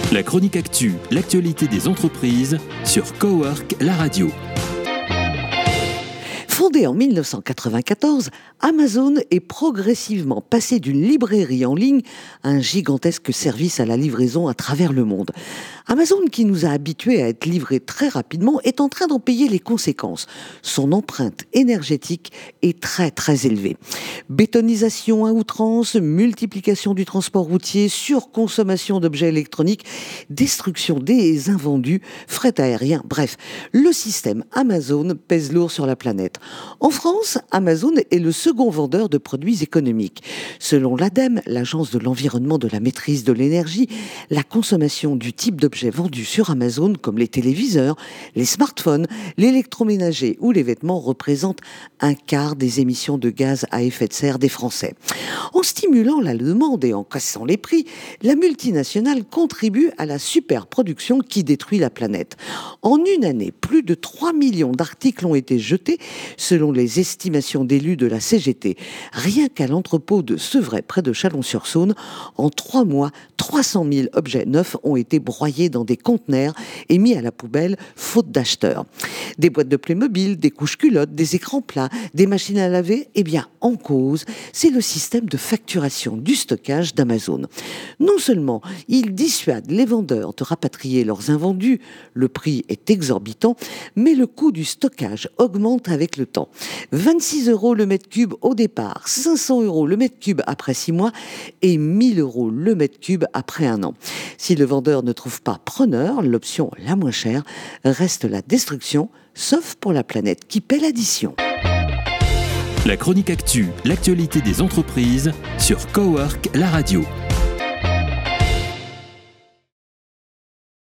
La chronique actu, l'actualité des entreprises sur Cowork, la radio. Fondée en 1994, Amazon est progressivement passé d'une librairie en ligne à un gigantesque service à la livraison à travers le monde. Amazon, qui nous a habitués à être livrés très rapidement, est en train d'en payer les conséquences. Son empreinte énergétique est très élevée. Bétonisation à outrance, multiplication du transport routier, surconsommation d'objets électroniques, destruction des invendus, fret aérien, bref, le système Amazon pèse lourd sur la planète. En France, Amazon est le second vendeur de produits économiques. Selon l'ADEME, l'Agence de l'environnement de la maîtrise de l'énergie, la consommation du type d'objets vendus sur Amazon, comme les téléviseurs, les smartphones, l'électroménager ou les vêtements, représente un quart des émissions de gaz à effet de serre des Français. En stimulant la demande et en cassant les prix, la multinationale contribue à la superproduction qui détruit la planète. En une année, plus de 3 millions d'articles ont été jetés, selon les estimations d'élus de la CGT. Rien qu'à l'entrepôt de Sevray, près de Chalon-sur-Saône, en 3 mois, 300 000 objets neufs ont été broyés dans des conteneurs et mis à la poubelle, faute d'acheteurs. Des boîtes de Playmobil, des couches culottes, des écrans plats, des machines à laver, en cause, c'est le système de facturation du stockage d'Amazon. Non seulement il dissuade les vendeurs de rapatrier leurs invendus, le prix est exorbitant, mais le coût du stockage augmente avec le temps. 26 € le mètre cube au départ, 500 € le mètre cube après 6 mois et 1000 € le mètre cube après 1 an. Si le vendeur ne trouve pas preneur, l'option la moins chère reste la destruction, sauf pour la planète qui paie l'addition. La chronique actu, l'actualité des entreprises sur Cowork, la radio.